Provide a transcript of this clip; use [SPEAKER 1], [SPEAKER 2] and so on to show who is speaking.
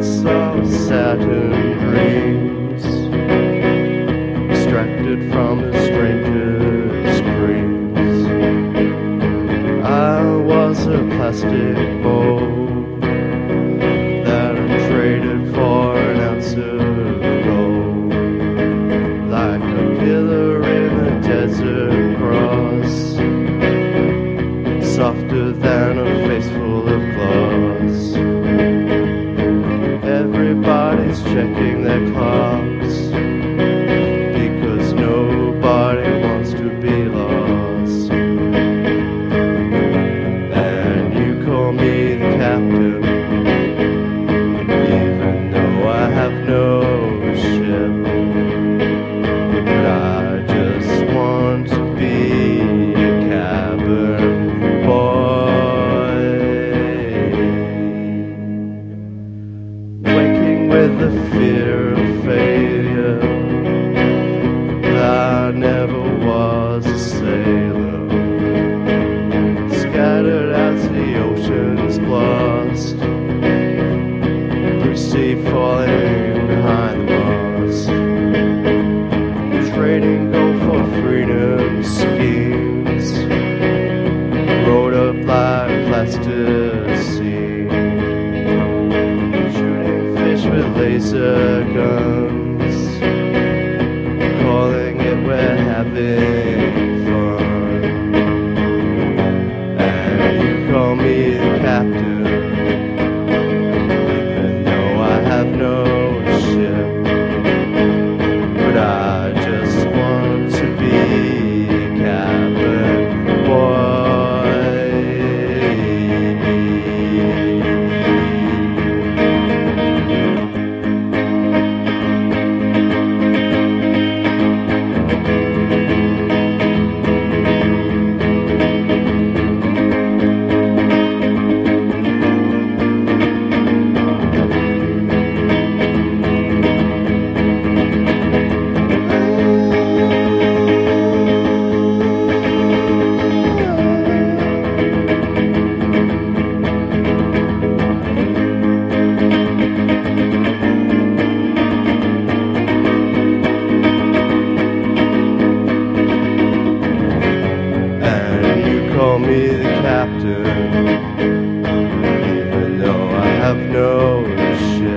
[SPEAKER 1] Saw Saturn dreams, distracted from the stranger's screams. I was a plastic mold that I traded for an ounce of gold, like a pillar in a desert cross, softer than a face full of gloss. Everybody's checking their clocks because nobody wants to be lost. And you call me the captain, even though I have no ship. But I just want to be a cabin boy, waking with the fear of failure. I never was a sailor, scattered as the oceans blast, blue sea falling behind the mast, trading gold for freedom schemes, rolled up like plasticine, shooting fish with laser guns, calling it we're having fun. And you call me the captain, even though I have no ship. But I just want to be a cabin boy. Call me the captain, even though I have no ship.